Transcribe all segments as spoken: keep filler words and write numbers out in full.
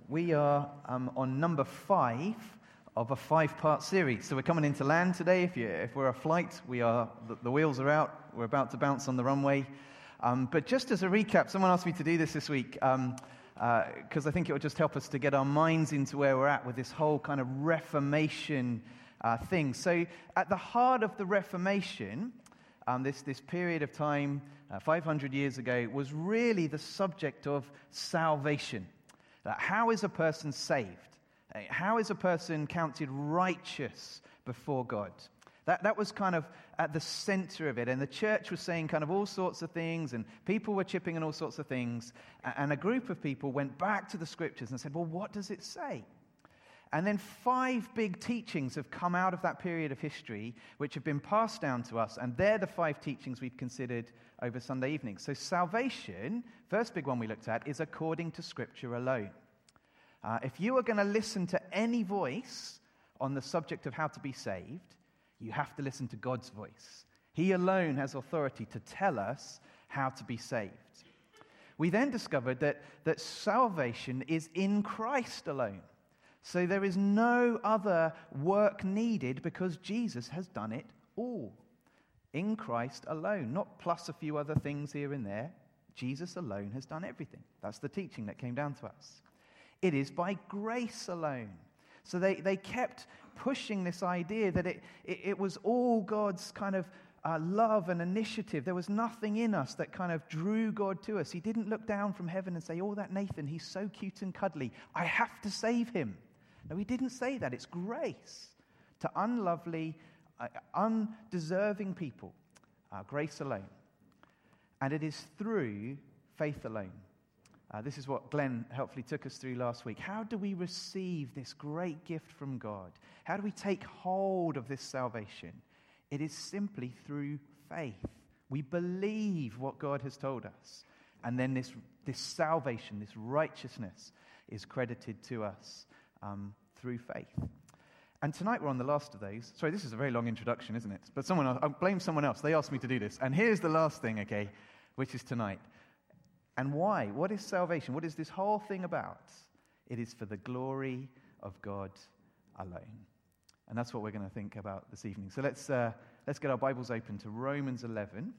We are um, on number five of a five-part series. So we're coming into land today. If, you, if we're a flight, we are the, the wheels are out. We're about to bounce on the runway. Um, but just as a recap, someone asked me to do this this week because um, uh, I think it will just help us to get our minds into where we're at with this whole kind of Reformation uh, thing. So at the heart of the Reformation, um, this, this period of time, uh, five hundred years ago, was really the subject of salvation. Uh, how is a person saved? Uh, how is a person counted righteous before God? That, that was kind of at the center of it. And the church was saying kind of all sorts of things, and people were chipping in all sorts of things. And a group of people went back to the scriptures and said, well, what does it say? And then five big teachings have come out of that period of history, which have been passed down to us. And they're the five teachings we've considered over Sunday evening. So salvation, first big one we looked at, is according to Scripture alone. Uh, if you are going to listen to any voice on the subject of how to be saved, you have to listen to God's voice. He alone has authority to tell us how to be saved. We then discovered that, that salvation is in Christ alone. So there is no other work needed because Jesus has done it all. In Christ alone, not plus a few other things here and there. Jesus alone has done everything. That's the teaching that came down to us. It is by grace alone. So they, they kept pushing this idea that it, it, it was all God's kind of uh, love and initiative. There was nothing in us that kind of drew God to us. He didn't look down from heaven and say, oh, that Nathan, he's so cute and cuddly. I have to save him. No, he didn't say that. It's grace to unlovely, uh, undeserving people. Uh, grace alone. And it is through faith alone. Uh, this is what Glenn helpfully took us through last week. How do we receive this great gift from God? How do we take hold of this salvation? It is simply through faith. We believe what God has told us. And then this, this salvation, this righteousness is credited to us um, through faith. And tonight we're on the last of those. Sorry, this is a very long introduction, isn't it? But someone else, I'll blame someone else. They asked me to do this. And here's the last thing, okay, which is tonight. And why? What is salvation? What is this whole thing about? It is for the glory of God alone. And that's what we're going to think about this evening. So let's uh, let's get our Bibles open to Romans eleven.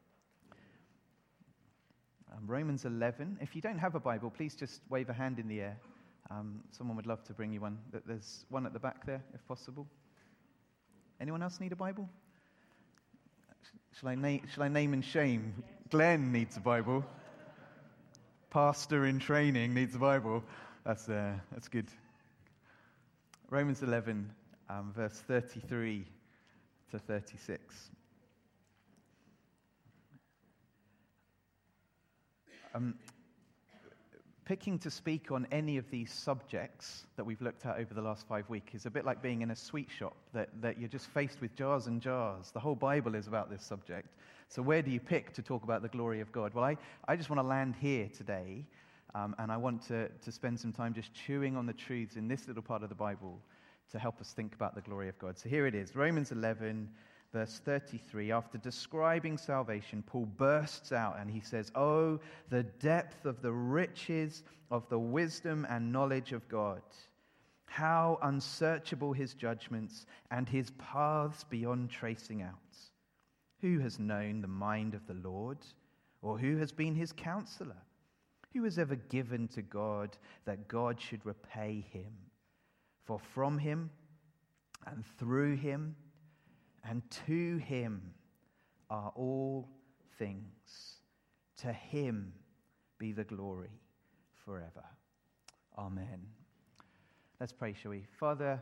Um, Romans eleven. If you don't have a Bible, please just wave a hand in the air. Um, someone would love to bring you one. There's one at the back there, if possible. Anyone else need a Bible? Shall I, na- shall I name and shame? Glenn needs a Bible. Pastor in training needs a Bible. That's uh, that's good. Romans eleven, um, verse thirty-three to thirty-six. Um, picking to speak on any of these subjects that we've looked at over the last five weeks is a bit like being in a sweet shop that, that you're just faced with jars and jars. The whole Bible is about this subject. So where do you pick to talk about the glory of God? Well, I, I just want to land here today, um, and I want to, to spend some time just chewing on the truths in this little part of the Bible to help us think about the glory of God. So here it is, Romans eleven, verse thirty-three. After describing salvation, Paul bursts out and he says, oh, the depth of the riches of the wisdom and knowledge of God. How unsearchable his judgments and his paths beyond tracing out. Who has known the mind of the Lord? Or who has been his counselor? Who has ever given to God that God should repay him? For from him and through him and to him are all things. To him be the glory forever. Amen. Let's pray, shall we? Father,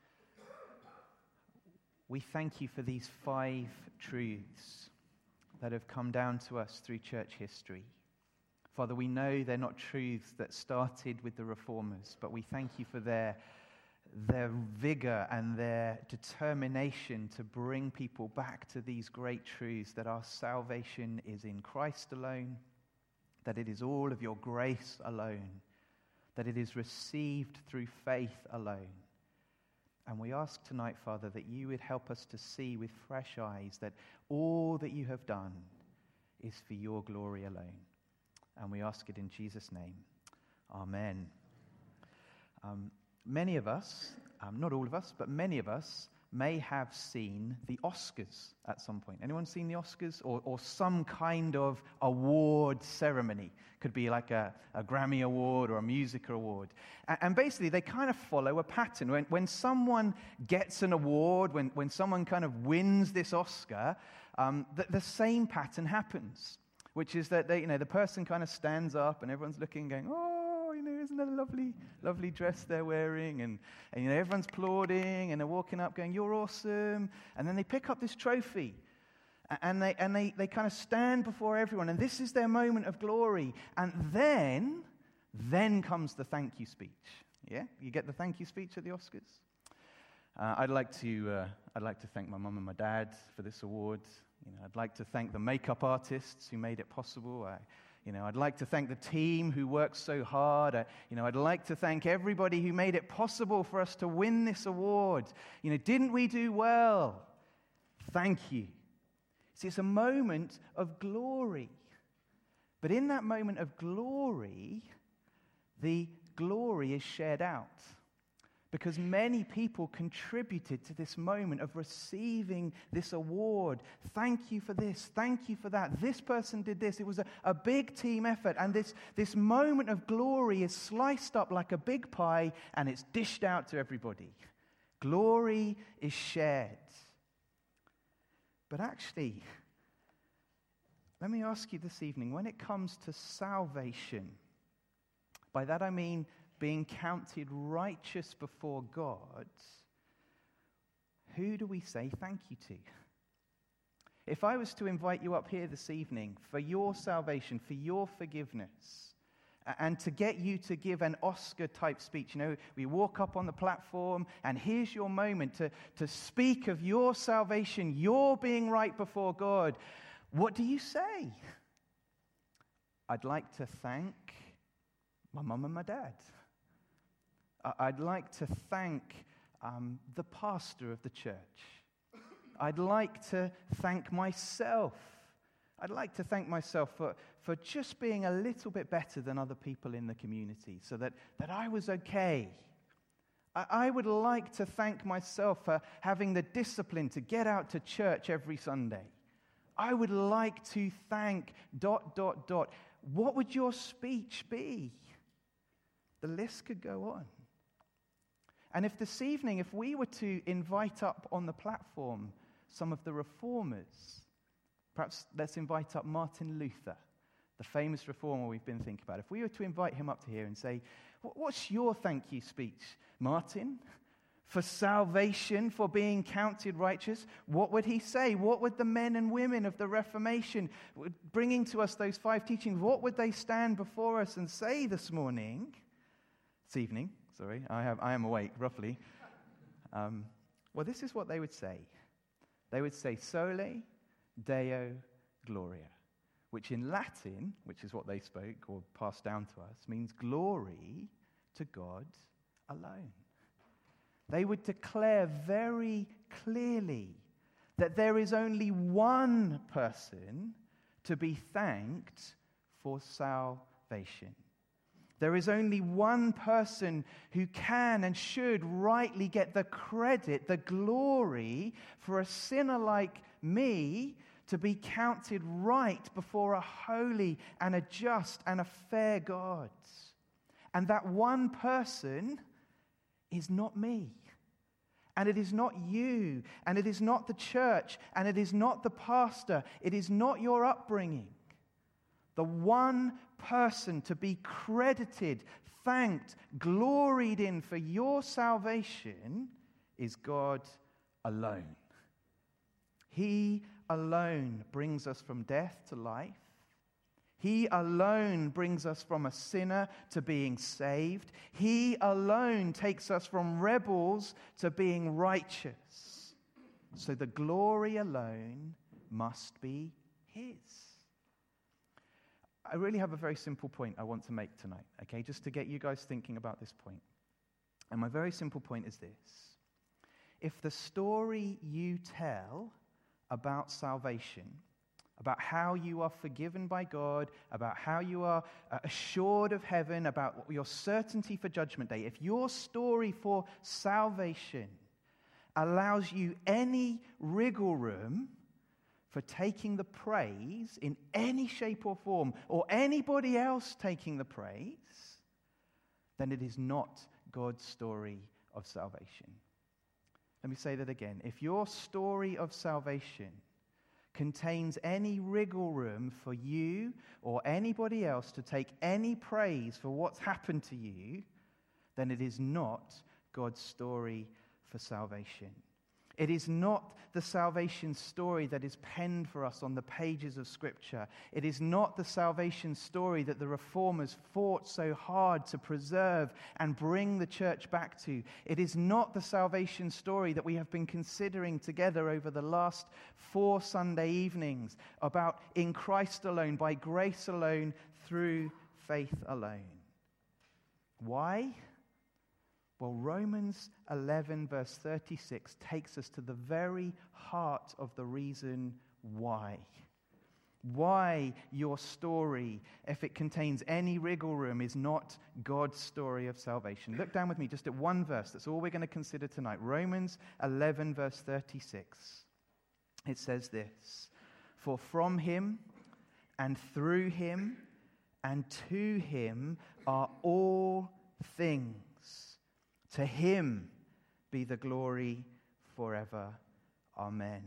we thank you for these five truths that have come down to us through church history. Father, we know they're not truths that started with the reformers, but we thank you for their, their vigor and their determination to bring people back to these great truths, that our salvation is in Christ alone, that it is all of your grace alone, that it is received through faith alone. And we ask tonight, Father, that you would help us to see with fresh eyes that all that you have done is for your glory alone. And we ask it in Jesus' name. Amen. Um, many of us, um, not all of us, but many of us may have seen the Oscars at some point. Anyone seen the Oscars? Or, or some kind of award ceremony. Could be like a, a Grammy Award or a music award. And, and basically, they kind of follow a pattern. When, when someone gets an award, when, when someone kind of wins this Oscar, um, the, the same pattern happens, which is that they, you know, the person kind of stands up and everyone's looking, going, oh, you know, isn't that a lovely, lovely dress they're wearing? And, and you know, everyone's applauding and they're walking up going, you're awesome. And then they pick up this trophy and they and they, they kind of stand before everyone. And this is their moment of glory. And then, then comes the thank you speech. Yeah? You get the thank you speech at the Oscars? Uh, I'd like to uh, I'd like to thank my mum and my dad for this award. You know, I'd like to thank the makeup artists who made it possible. I, you know, I'd like to thank the team who worked so hard. I, you know, I'd like to thank everybody who made it possible for us to win this award. You know, didn't we do well? Thank you. See, it's a moment of glory. But in that moment of glory, the glory is shared out. Because many people contributed to this moment of receiving this award. Thank you for this. Thank you for that. This person did this. It was a, a big team effort. And this, this moment of glory is sliced up like a big pie and it's dished out to everybody. Glory is shared. But actually, let me ask you this evening, when it comes to salvation, by that I mean being counted righteous before God, who do we say thank you to? If I was to invite you up here this evening for your salvation, for your forgiveness, and to get you to give an Oscar-type speech, you know, we walk up on the platform, and here's your moment to, to speak of your salvation, your being right before God, what do you say? I'd like to thank my mum and my dad. I'd like to thank um, the pastor of the church. I'd like to thank myself. I'd like to thank myself for, for just being a little bit better than other people in the community so that, that I was okay. I, I would like to thank myself for having the discipline to get out to church every Sunday. I would like to thank dot, dot, dot. What would your speech be? The list could go on. And if this evening, if we were to invite up on the platform some of the reformers, perhaps let's invite up Martin Luther, the famous reformer we've been thinking about. If we were to invite him up to here and say, what's your thank you speech, Martin? For salvation, for being counted righteous, what would he say? What would the men and women of the Reformation, bringing to us those five teachings, what would they stand before us and say this morning, this evening? Sorry, I have I am awake, roughly. Um, well, this is what they would say. They would say, Sole Deo Gloria, which in Latin, which is what they spoke or passed down to us, means glory to God alone. They would declare very clearly that there is only one person to be thanked for salvation. There is only one person who can and should rightly get the credit, the glory for a sinner like me to be counted right before a holy and a just and a fair God. And that one person is not me. And it is not you. And it is not the church. And it is not the pastor. It is not your upbringing. The one person to be credited, thanked, gloried in for your salvation is God alone. He alone brings us from death to life. He alone brings us from a sinner to being saved. He alone takes us from rebels to being righteous. So the glory alone must be His. I really have a very simple point I want to make tonight, okay, just to get you guys thinking about this point. And my very simple point is this. If the story you tell about salvation about how you are forgiven by God, about how you are uh, assured of heaven, about your certainty for Judgment Day, if your story for salvation allows you any wriggle room for taking the praise in any shape or form, or anybody else taking the praise, then it is not God's story of salvation. Let me say that again. If your story of salvation contains any wriggle room for you or anybody else to take any praise for what's happened to you, then it is not God's story for salvation. It is not the salvation story that is penned for us on the pages of Scripture. It is not the salvation story that the Reformers fought so hard to preserve and bring the church back to. It is not the salvation story that we have been considering together over the last four Sunday evenings about in Christ alone, by grace alone, through faith alone. Why? Well, Romans eleven verse thirty-six takes us to the very heart of the reason why. Why your story, if it contains any wriggle room, is not God's story of salvation. Look down with me just at one verse. That's all we're going to consider tonight. Romans eleven verse thirty-six. It says this: "For from him and through him and to him are all things. To him be the glory forever. Amen."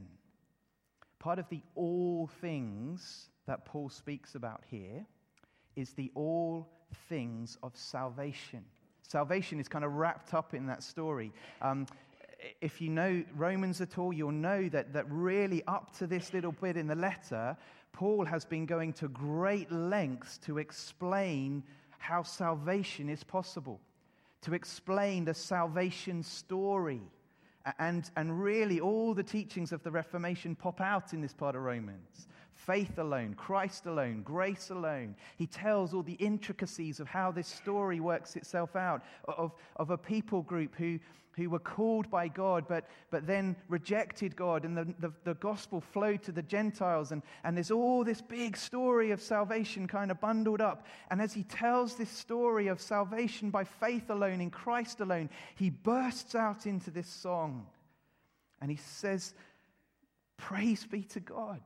Part of the all things that Paul speaks about here is the all things of salvation. Salvation is kind of wrapped up in that story. Um, if you know Romans at all, you'll know that, that really up to this little bit in the letter, Paul has been going to great lengths to explain how salvation is possible, to explain the salvation story. And, and really all the teachings of the Reformation pop out in this part of Romans. Faith alone, Christ alone, grace alone. He tells all the intricacies of how this story works itself out, of, of a people group who, who were called by God but, but then rejected God, and the, the, the gospel flowed to the Gentiles, and, and there's all this big story of salvation kind of bundled up. And as he tells this story of salvation by faith alone, in Christ alone, he bursts out into this song, and he says, "Praise be to God.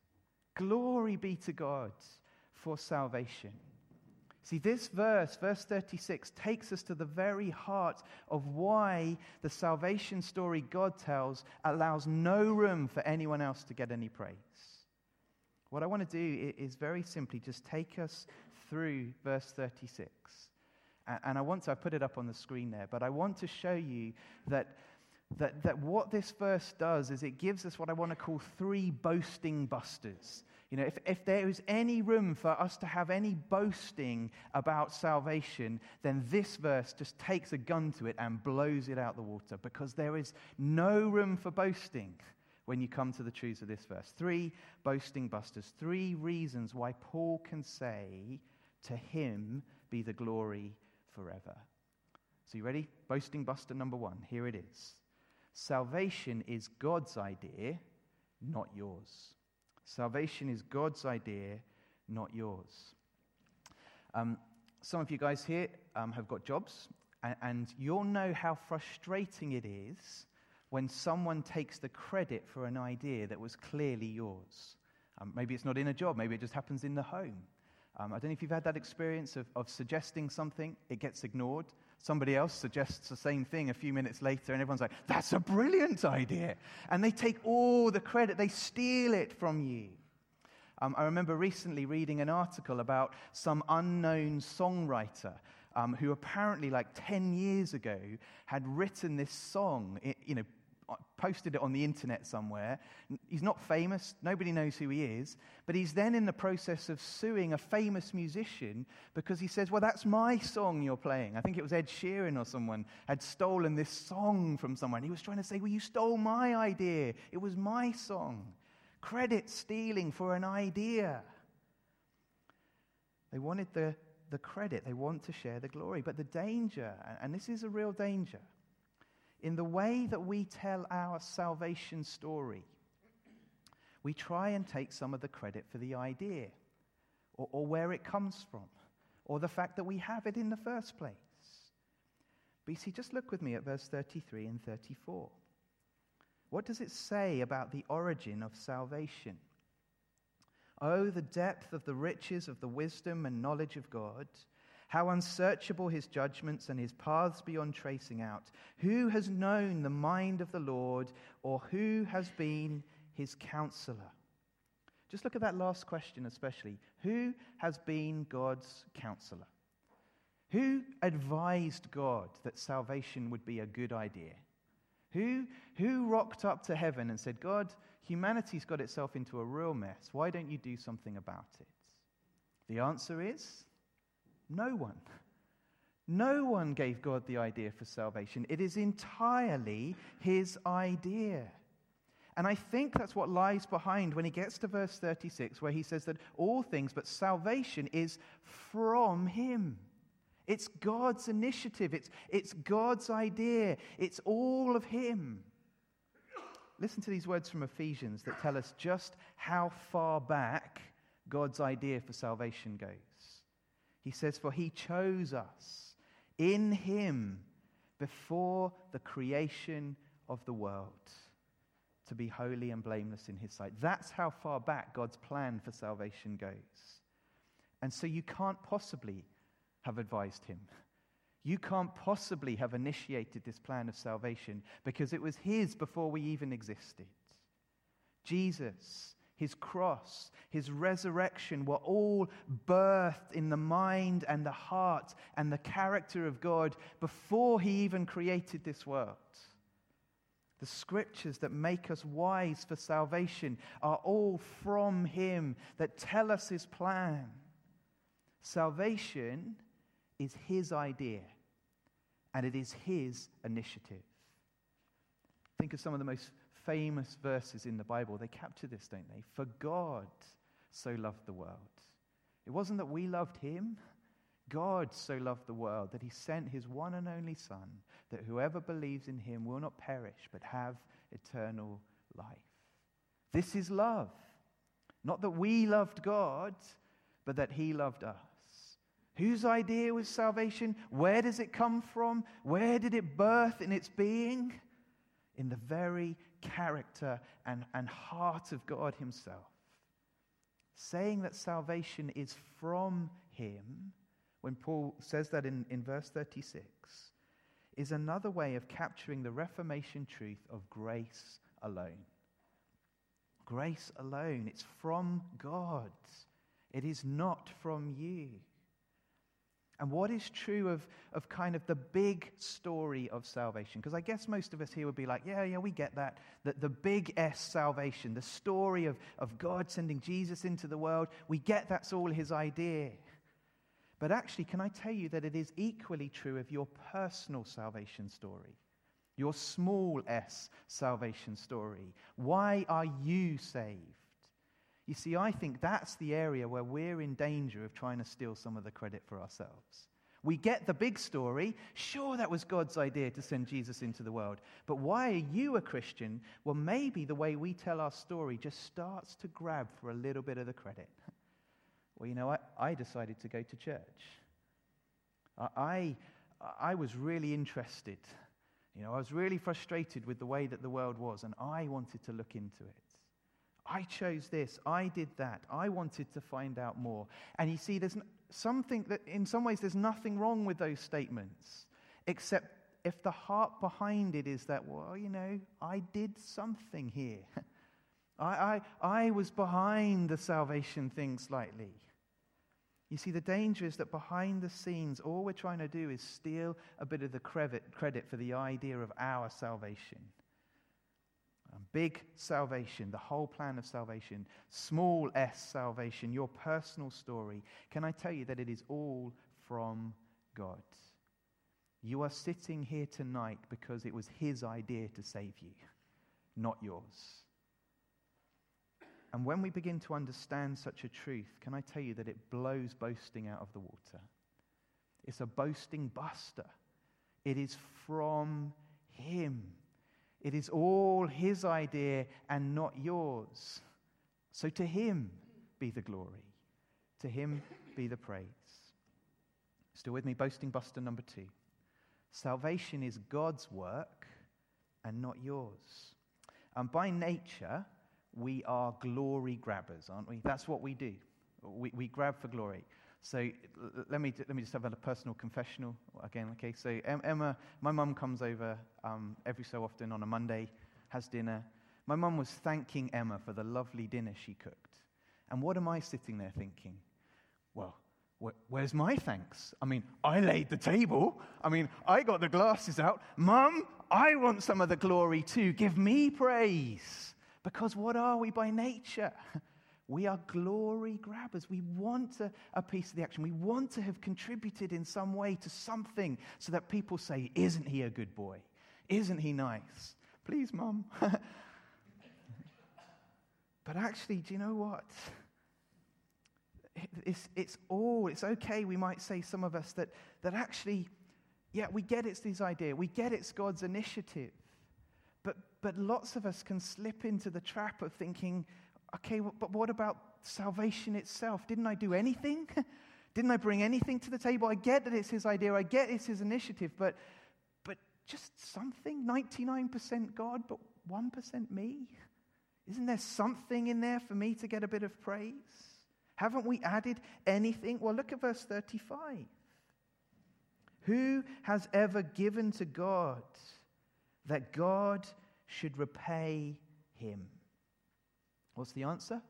Glory be to God for salvation." See, this verse, verse thirty-six, takes us to the very heart of why the salvation story God tells allows no room for anyone else to get any praise. What I want to do is very simply just take us through verse thirty-six. And I want to, I put it up on the screen there, but I want to show you that That, that what this verse does is it gives us what I want to call three boasting busters. You know, if, if there is any room for us to have any boasting about salvation, then this verse just takes a gun to it and blows it out the water, because there is no room for boasting when you come to the truths of this verse. Three boasting busters, three reasons why Paul can say, "To him be the glory forever." So you ready? Boasting buster number one. Here it is. Salvation is God's idea, not yours. Salvation is God's idea, not yours. Um, some of you guys here um, have got jobs, and, and you'll know how frustrating it is when someone takes the credit for an idea that was clearly yours. Um, maybe it's not in a job, maybe it just happens in the home. Um, I don't know if you've had that experience of, of suggesting something, it gets ignored. Somebody else suggests the same thing a few minutes later, and everyone's like, "That's a brilliant idea." And they take all the credit. They steal it from you. Um, I remember recently reading an article about some unknown songwriter um, who apparently, like ten years ago, had written this song, you know, posted it on the internet somewhere. He's not famous. Nobody knows who he is. But he's then in the process of suing a famous musician because he says, "Well, that's my song you're playing." I think it was Ed Sheeran or someone had stolen this song from someone. He was trying to say, "Well, you stole my idea. It was my song." Credit stealing for an idea. They wanted the, the credit. They want to share the glory. But the danger, and this is a real danger, in the way that we tell our salvation story, we try and take some of the credit for the idea, or, or where it comes from, or the fact that we have it in the first place. But you see, just look with me at verse thirty-three and thirty-four. What does it say about the origin of salvation? Oh, the depth of the riches of the wisdom and knowledge of God! How unsearchable his judgments and his paths beyond tracing out. Who has known the mind of the Lord, or who has been his counselor? Just look at that last question especially. Who has been God's counselor? Who advised God that salvation would be a good idea? Who, who rocked up to heaven and said, God, humanity's got itself into a real mess. Why don't you do something about it? The answer is no one. No one gave God the idea for salvation. It is entirely his idea. And I think that's what lies behind when he gets to verse thirty-six, where he says that all things but salvation is from him. It's God's initiative. It's, it's God's idea. It's all of him. Listen to these words from Ephesians that tell us just how far back God's idea for salvation goes. He says, for he chose us in him before the creation of the world to be holy and blameless in his sight. That's how far back God's plan for salvation goes. And so you can't possibly have advised him. You can't possibly have initiated this plan of salvation because it was his before we even existed. Jesus, his cross, his resurrection were all birthed in the mind and the heart and the character of God before he even created this world. The scriptures that make us wise for salvation are all from him, that tell us his plan. Salvation is his idea, and it is his initiative. Think of some of the most famous verses in the Bible. They capture this, don't they? For God so loved the world. It wasn't that we loved him. God so loved the world that he sent his one and only Son, that whoever believes in him will not perish but have eternal life. This is love. Not that we loved God, but that he loved us. Whose idea was salvation? Where does it come from? Where did it birth in its being? In the very character and, and heart of God himself. Saying that salvation is from him, when Paul says that in, in verse thirty-six, is another way of capturing the Reformation truth of grace alone. Grace alone. It's from God. It is not from you. And what is true of, of kind of the big story of salvation? Because I guess most of us here would be like, yeah, yeah, we get that. That the big S salvation, the story of, of God sending Jesus into the world, we get that's all his idea. But actually, can I tell you that it is equally true of your personal salvation story? Your small s salvation story. Why are you saved? You see, I think that's the area where we're in danger of trying to steal some of the credit for ourselves. We get the big story. Sure, that was God's idea to send Jesus into the world. But why are you a Christian? Well, maybe the way we tell our story just starts to grab for a little bit of the credit. Well, you know, I, I decided to go to church. I, I, I was really interested. You know, I was really frustrated with the way that the world was, and I wanted to look into it. I chose this, I did that, I wanted to find out more. And you see, there's something that, in some ways, there's nothing wrong with those statements, except if the heart behind it is that, well, you know, I did something here. I, I, I was behind the salvation thing slightly. You see, the danger is that behind the scenes, all we're trying to do is steal a bit of the credit, credit for the idea of our salvation. Big salvation, the whole plan of salvation. Small s salvation, your personal story. Can I tell you that it is all from God? You are sitting here tonight because it was his idea to save you, not yours. And when we begin to understand such a truth, can I tell you that it blows boasting out of the water? It's a boasting buster. It is from him. It is all his idea and not yours. So to him be the glory. To him be the praise. Still with me? Boasting Buster number two. Salvation is God's work and not yours. And by nature, we are glory grabbers, aren't we? That's what we do. We, we grab for glory. So let me let me just have a personal confessional again. Okay, so Emma, my mum comes over um, every so often on a Monday, has dinner. My mum was thanking Emma for the lovely dinner she cooked. And what am I sitting there thinking? Well, wh- where's my thanks? I mean, I laid the table. I mean, I got the glasses out. Mum, I want some of the glory too. Give me praise. Because what are we by nature? We are glory grabbers. We want a, a piece of the action. We want to have contributed in some way to something so that people say, isn't he a good boy? Isn't he nice? Please, Mum. But actually, do you know what? It's, it's all, it's okay, we might say, some of us, that, that actually, yeah, we get it's this idea. We get it's God's initiative. But, but lots of us can slip into the trap of thinking, okay, but what about salvation itself? Didn't I do anything? Didn't I bring anything to the table? I get that it's his idea. I get it's his initiative. But but just something? ninety-nine percent God, but one percent me? Isn't there something in there for me to get a bit of praise? Haven't we added anything? Well, look at verse thirty-five. Who has ever given to God that God should repay him? What's the answer?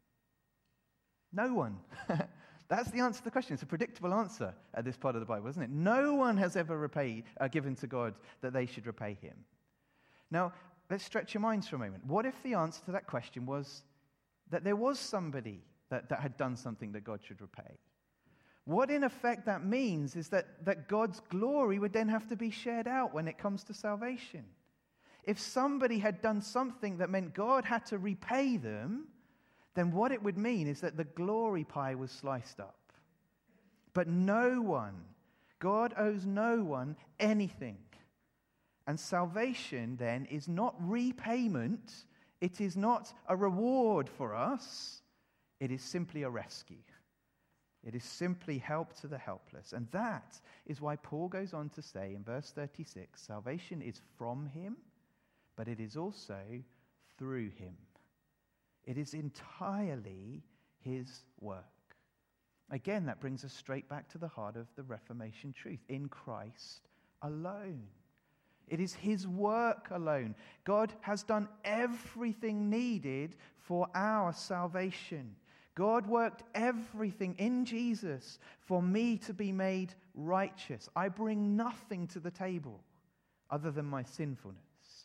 No one. That's the answer to the question. It's a predictable answer at this part of the Bible, isn't it? No one has ever repaid, uh, given to God that they should repay him. Now, let's stretch your minds for a moment. What if the answer to that question was that there was somebody that, that had done something that God should repay? What in effect that means is that, that God's glory would then have to be shared out when it comes to salvation. If somebody had done something that meant God had to repay them, then what it would mean is that the glory pie was sliced up. But no one, God owes no one anything. And salvation then is not repayment, it is not a reward for us, it is simply a rescue. It is simply help to the helpless. And that is why Paul goes on to say in verse thirty-six, salvation is from him, but it is also through him. It is entirely his work. Again, that brings us straight back to the heart of the Reformation truth. In Christ alone. It is his work alone. God has done everything needed for our salvation. God worked everything in Jesus for me to be made righteous. I bring nothing to the table other than my sinfulness.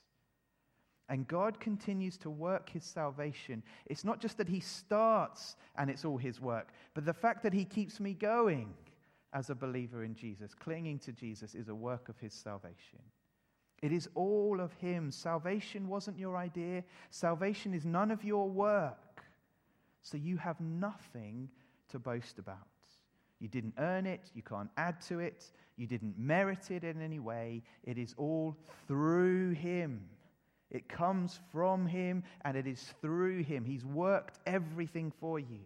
And God continues to work his salvation. It's not just that he starts and it's all his work, but the fact that he keeps me going as a believer in Jesus, clinging to Jesus, is a work of his salvation. It is all of him. Salvation wasn't your idea. Salvation is none of your work. So you have nothing to boast about. You didn't earn it. You can't add to it. You didn't merit it in any way. It is all through him. It comes from him, and it is through him. He's worked everything for you.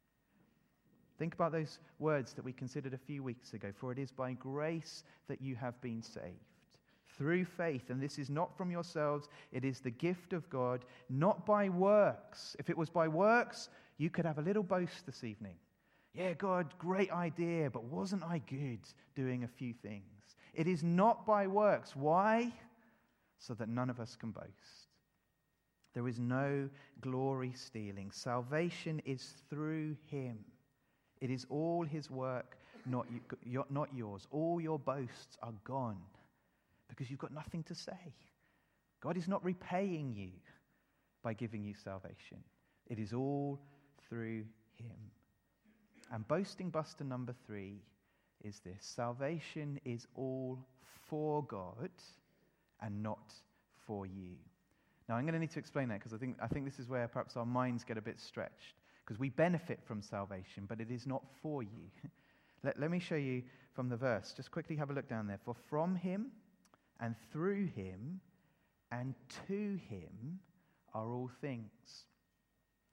Think about those words that we considered a few weeks ago. For it is by grace that you have been saved, through faith. And this is not from yourselves. It is the gift of God, not by works. If it was by works, you could have a little boast this evening. Yeah, God, great idea, but wasn't I good doing a few things? It is not by works. Why? So that none of us can boast. There is no glory stealing. Salvation is through him. It is all his work, not, you, not yours. All your boasts are gone because you've got nothing to say. God is not repaying you by giving you salvation. It is all through him. And boasting buster number three is this: salvation is all for God and not for you. Now, I'm going to need to explain that because I think I think this is where perhaps our minds get a bit stretched, because we benefit from salvation, but it is not for you. Let, let me show you from the verse. Just quickly have a look down there. For from him and through him and to him are all things.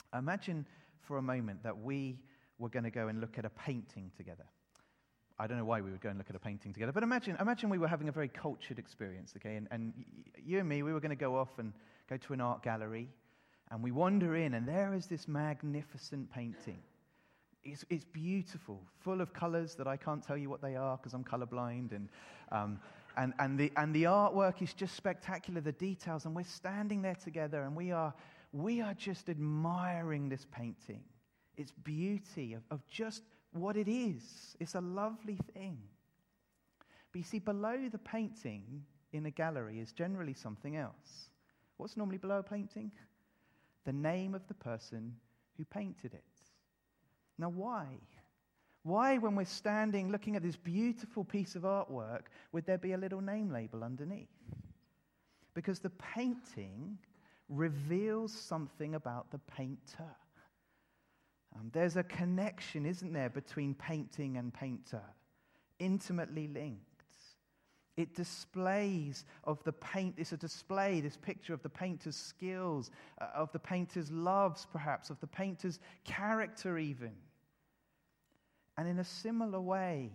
Imagine for a moment that we were going to go and look at a painting together. I don't know why we would go and look at a painting together, but imagine imagine we were having a very cultured experience, okay? And, and you and me, we were going to go off and go to an art gallery, and we wander in, and there is this magnificent painting. It's, it's beautiful, full of colors that I can't tell you what they are because I'm colorblind, and um, and and the and the artwork is just spectacular, the details, and we're standing there together, and we are we are just admiring this painting, its beauty of, of just what it is. It's a lovely thing. But you see, below the painting in a gallery is generally something else. What's normally below a painting? The name of the person who painted it. Now, why? Why, when we're standing looking at this beautiful piece of artwork, would there be a little name label underneath? Because the painting reveals something about the painter. Um, there's a connection, isn't there, between painting and painter, intimately linked. It displays of the paint, it's a display, this picture of the painter's skills, uh, of the painter's loves perhaps, of the painter's character even. And in a similar way,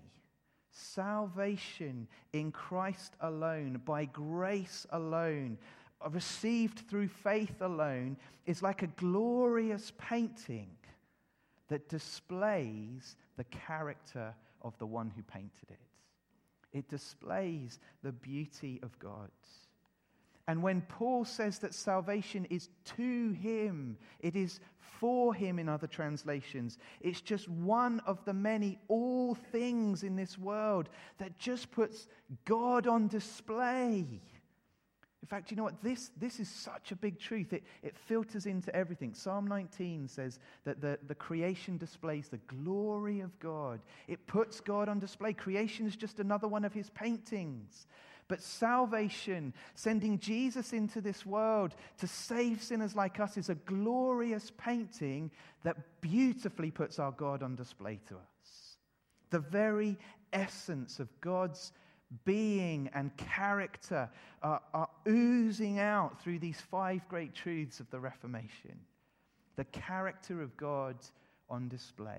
salvation in Christ alone, by grace alone, received through faith alone, is like a glorious painting that displays the character of the one who painted it. It displays the beauty of God. And when Paul says that salvation is to him, it is for him in other translations, it's just one of the many all things in this world that just puts God on display. In fact, you know what? This, this is such a big truth. It, it filters into everything. Psalm nineteen says that the, the creation displays the glory of God. It puts God on display. Creation is just another one of his paintings. But salvation, sending Jesus into this world to save sinners like us, is a glorious painting that beautifully puts our God on display to us. The very essence of God's being and character are, are oozing out through these five great truths of the Reformation. The character of God on display.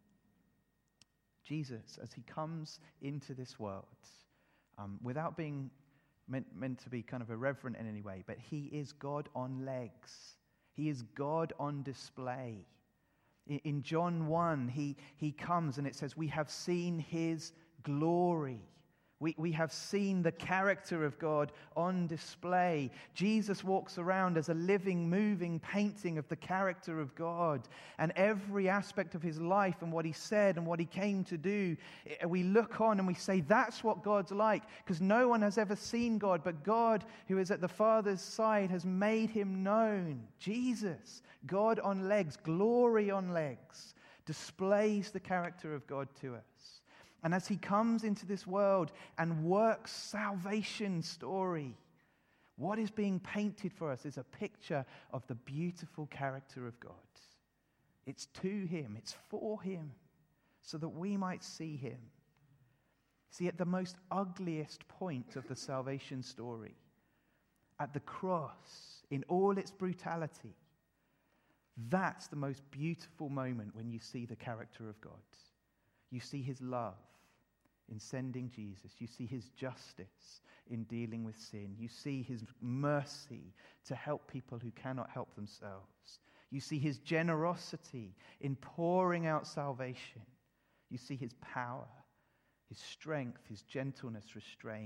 Jesus, as he comes into this world, um, without being meant, meant to be kind of irreverent in any way, but he is God on legs. He is God on display. In, in John one, he, he comes and it says, we have seen his glory. We, we have seen the character of God on display. Jesus walks around as a living, moving painting of the character of God. And every aspect of his life and what he said and what he came to do, we look on and we say, that's what God's like. Because no one has ever seen God, but God, who is at the Father's side, has made him known. Jesus, God on legs, glory on legs, displays the character of God to us. And as he comes into this world and works salvation story, what is being painted for us is a picture of the beautiful character of God. It's to him, it's for him, so that we might see him. See, at the most ugliest point of the salvation story, at the cross, in all its brutality, that's the most beautiful moment when you see the character of God. You see his love in sending Jesus. You see his justice in dealing with sin. You see his mercy to help people who cannot help themselves. You see his generosity in pouring out salvation. You see his power, his strength, his gentleness restrained.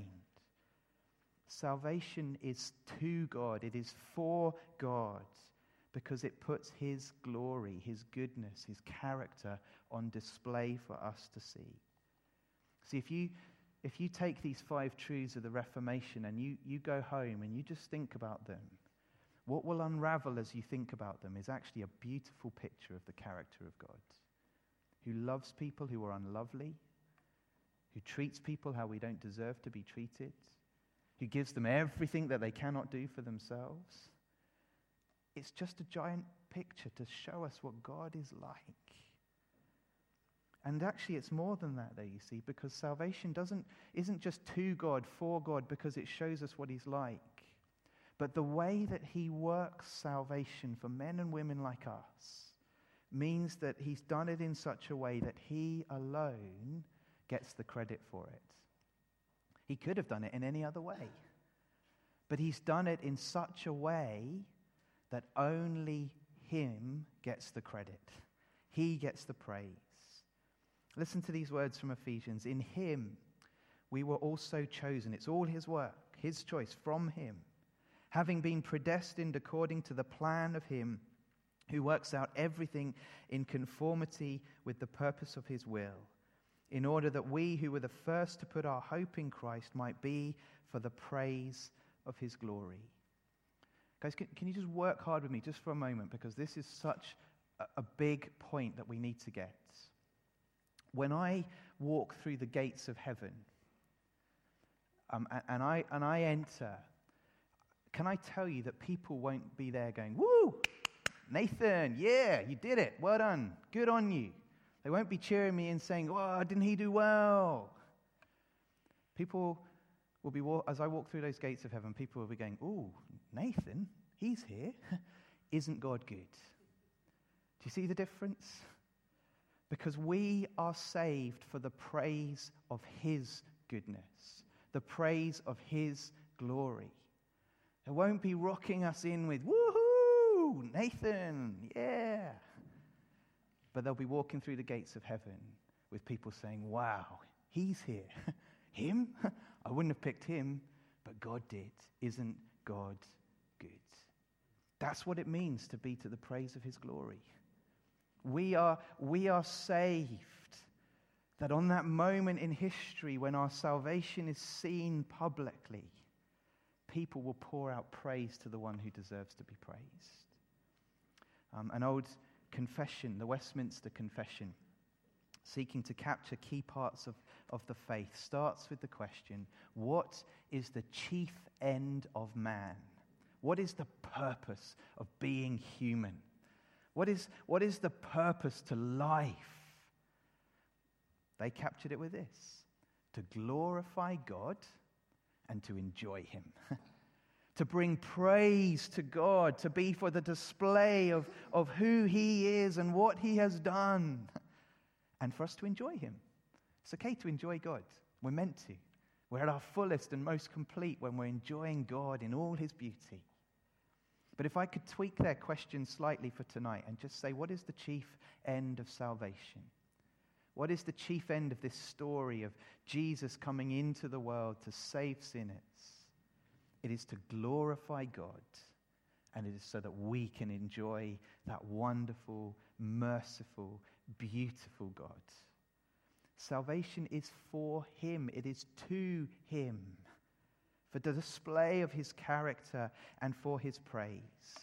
Salvation is to God. It is for God because it puts his glory, his goodness, his character on display for us to see. See, if you if you take these five truths of the Reformation and you, you go home and you just think about them, what will unravel as you think about them is actually a beautiful picture of the character of God, who loves people who are unlovely, who treats people how we don't deserve to be treated, who gives them everything that they cannot do for themselves. It's just a giant picture to show us what God is like. And actually it's more than that, though, you see, because salvation doesn't isn't just to God, for God, because it shows us what he's like. But the way that he works salvation for men and women like us means that he's done it in such a way that he alone gets the credit for it. He could have done it in any other way. But he's done it in such a way that only him gets the credit. He gets the praise. Listen to these words from Ephesians. In him we were also chosen. It's all his work, his choice from him. Having been predestined according to the plan of him who works out everything in conformity with the purpose of his will, in order that we who were the first to put our hope in Christ might be for the praise of his glory. Guys, can, can you just work hard with me just for a moment, because this is such a, a big point that we need to get. When I walk through the gates of heaven, um, and, and, I, and I enter, can I tell you that people won't be there going, woo, Nathan, yeah, you did it, well done, good on you. They won't be cheering me and saying, oh, didn't he do well? People will be, as I walk through those gates of heaven, people will be going, oh, Nathan, he's here. Isn't God good? Do you see the difference? Because we are saved for the praise of his goodness, the praise of his glory. They won't be rocking us in with, woohoo, Nathan, yeah. But they'll be walking through the gates of heaven with people saying, wow, he's here. Him? I wouldn't have picked him, but God did. Isn't God good? That's what it means to be to the praise of his glory. We are, we are saved that on that moment in history when our salvation is seen publicly, people will pour out praise to the one who deserves to be praised. Um, an old confession, the Westminster Confession, seeking to capture key parts of, of the faith, starts with the question, what is the chief end of man? What is the purpose of being human? What is, what is the purpose to life? They captured it with this: to glorify God and to enjoy him. To bring praise to God, to be for the display of, of who he is and what he has done, and for us to enjoy him. It's okay to enjoy God. We're meant to. We're at our fullest and most complete when we're enjoying God in all his beauty. But if I could tweak their question slightly for tonight and just say, what is the chief end of salvation? What is the chief end of this story of Jesus coming into the world to save sinners? It is to glorify God, and it is so that we can enjoy that wonderful, merciful, beautiful God. Salvation is for him. It is to him, for the display of his character and for his praise.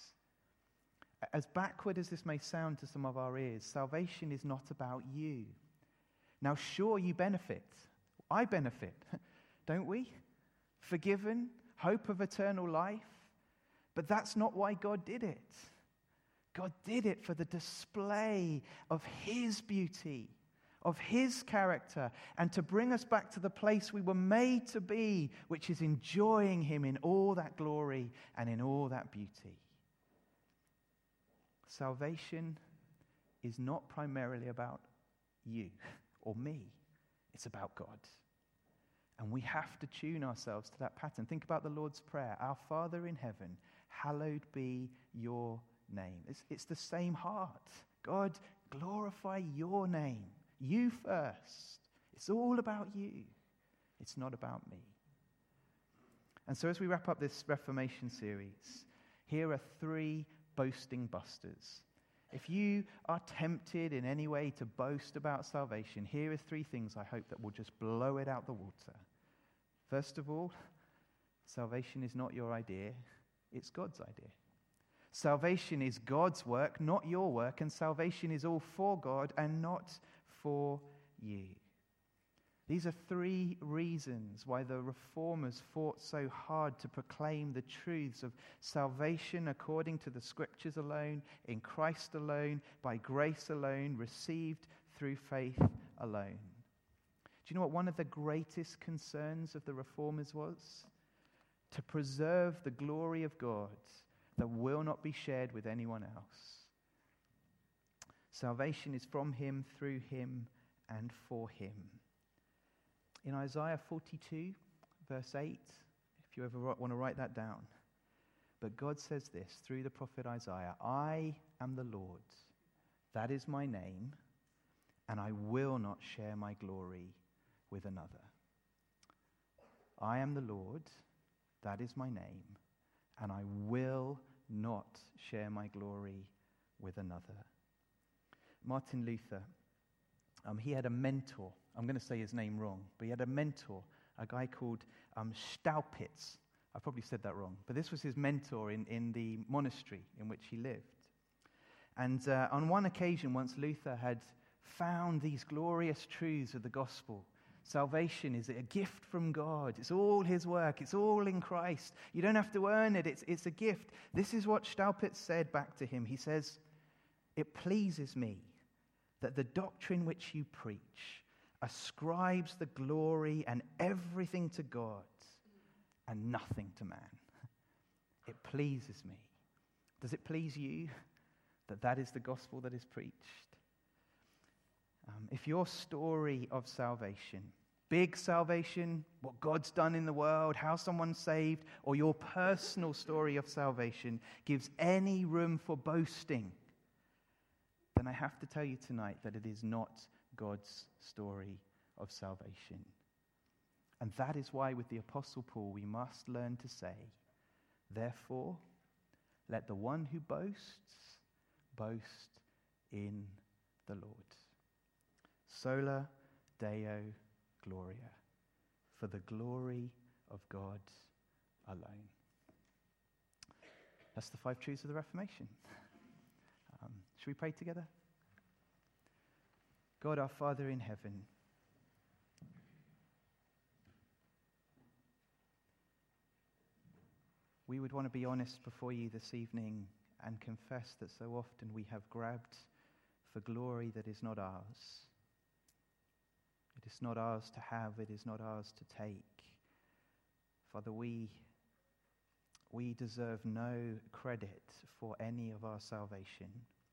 As backward as this may sound to some of our ears, salvation is not about you. Now, sure, you benefit. I benefit, don't we? Forgiven, hope of eternal life. But that's not why God did it. God did it for the display of his beauty, of his character, and to bring us back to the place we were made to be, which is enjoying him in all that glory and in all that beauty. Salvation is not primarily about you or me. It's about God. And we have to tune ourselves to that pattern. Think about the Lord's Prayer. Our Father in heaven, hallowed be your name. It's, it's the same heart. God, glorify your name. You first. It's all about you. It's not about me. And so as we wrap up this Reformation series, here are three boasting busters. If you are tempted in any way to boast about salvation, here are three things I hope that will just blow it out the water. First of all, salvation is not your idea, it's God's idea. Salvation is God's work, not your work, and salvation is all for God and not for you. These are three reasons why the Reformers fought so hard to proclaim the truths of salvation according to the Scriptures alone, in Christ alone, by grace alone, received through faith alone. Do you know what one of the greatest concerns of the Reformers was? to preserve the glory of God that will not be shared with anyone else. Salvation is from him, through him, and for him. In Isaiah forty-two, verse eight, if you ever want to write that down, but God says this through the prophet Isaiah, I am the Lord, that is my name, and I will not share my glory with another. I am the Lord, that is my name, and I will not share my glory with another. Martin Luther, um, he had a mentor. I'm going to say his name wrong, but he had a mentor, a guy called um, Staupitz. I probably said that wrong, but this was his mentor in, in the monastery in which he lived. And uh, on one occasion, once Luther had found these glorious truths of the gospel, salvation is a gift from God. It's all his work. It's all in Christ. You don't have to earn it. It's, it's a gift. This is what Staupitz said back to him. He says, it pleases me that the doctrine which you preach ascribes the glory and everything to God and nothing to man. It pleases me. Does it please you that that is the gospel that is preached? Um, if your story of salvation, big salvation, what God's done in the world, how someone's saved, or your personal story of salvation gives any room for boasting, then I have to tell you tonight that it is not God's story of salvation. And that is why with the Apostle Paul we must learn to say, therefore, let the one who boasts, boast in the Lord. Sola Deo Gloria, for the glory of God alone. That's the five truths of the Reformation. Um, should we pray together? God, our Father in heaven, we would want to be honest before you this evening and confess that so often we have grabbed for glory that is not ours. It is not ours to have, it is not ours to take. Father, we, we deserve no credit for any of our salvation.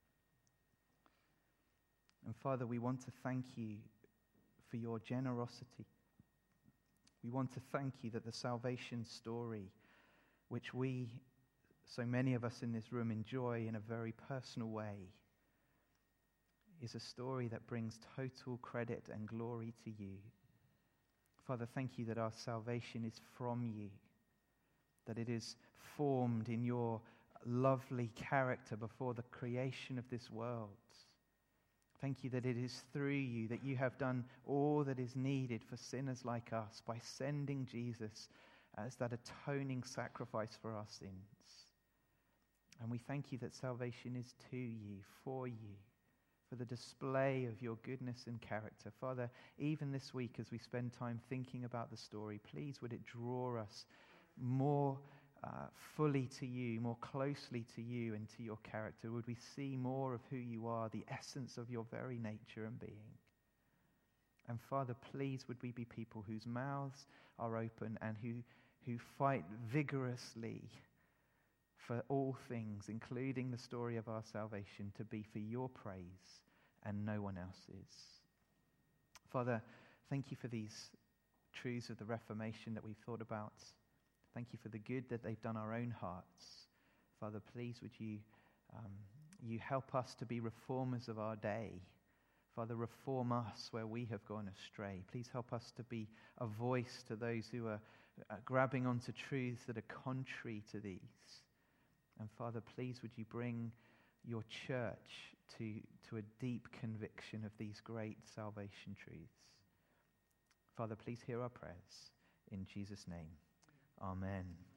And Father, we want to thank you for your generosity. We want to thank you that the salvation story, which we, so many of us in this room, enjoy in a very personal way, is a story that brings total credit and glory to you. Father, thank you that our salvation is from you, that it is formed in your lovely character before the creation of this world. Thank you that it is through you that you have done all that is needed for sinners like us by sending Jesus as that atoning sacrifice for our sins. And we thank you that salvation is to you, for you, for the display of your goodness and character. Father, even this week as we spend time thinking about the story, please would it draw us more uh, fully to you, more closely to you and to your character. Would we see more of who you are, the essence of your very nature and being. And Father, please would we be people whose mouths are open and who, who fight vigorously for all things, including the story of our salvation, to be for your praise and no one else's. Father, thank you for these truths of the Reformation that we've thought about. Thank you for the good that they've done our own hearts. Father, please would you, um, you help us to be reformers of our day. Father, reform us where we have gone astray. Please help us to be a voice to those who are uh, grabbing onto truths that are contrary to these. And Father, please would you bring your church to, to a deep conviction of these great salvation truths. Father, please hear our prayers. In Jesus' name, amen.